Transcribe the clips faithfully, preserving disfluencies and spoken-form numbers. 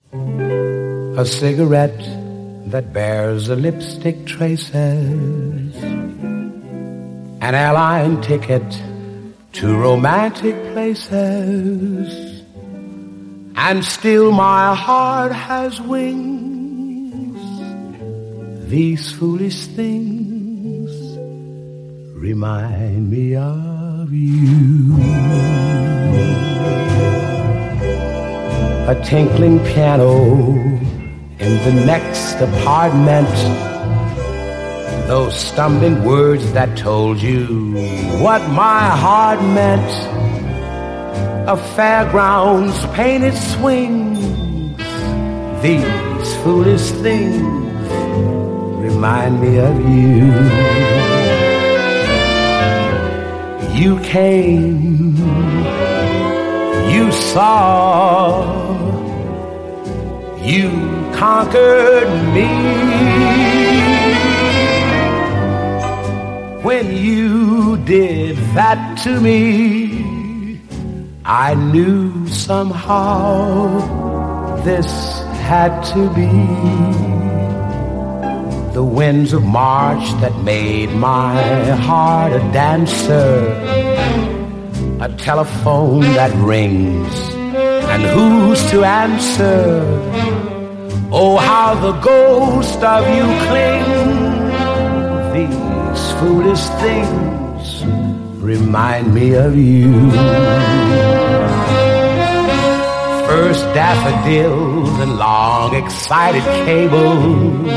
A cigarette that bears the lipstick traces, an airline ticket to romantic places, and still my heart has wings. These foolish things remind me of you. A tinkling piano in the next apartment, those stumbling words that told you what my heart meant, a fairground's painted swings. These foolish things remind me of you. You came, you saw, you conquered me. When you did that to me, I knew somehow this had to be. The winds of March that made my heart a dancer, a telephone that rings and who's to answer? Oh, how the ghost of you clings. These foolish things remind me of you. First daffodils and long excited cables,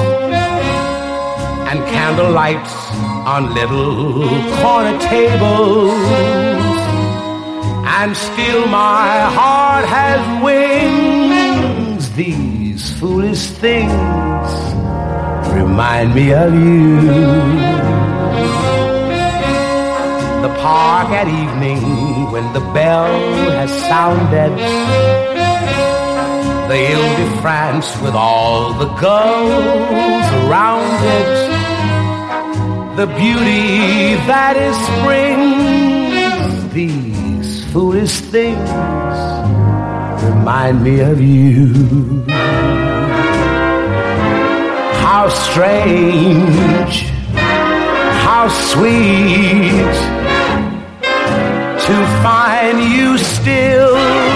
and candle lights on little corner tables, and still my heart has wings. These foolish things remind me of you. The park at evening when the bell has sounded, the Ile-de-France with all the girls around it, the beauty that is spring. These foolish things remind me of you. How strange, how sweet to find you still.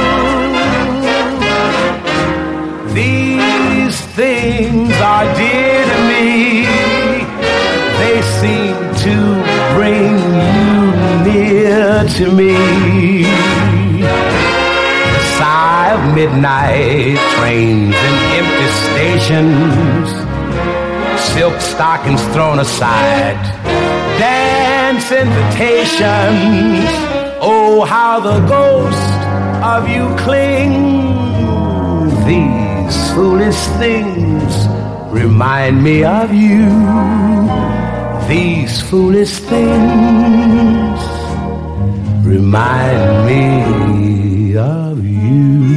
These things are dear to me. They seem to bring you near to me. The sigh of midnight trains and empty stations, silk stockings thrown aside, dance invitations. Oh, how the ghost of you clings. These foolish things remind me of you. These foolish things remind me of you.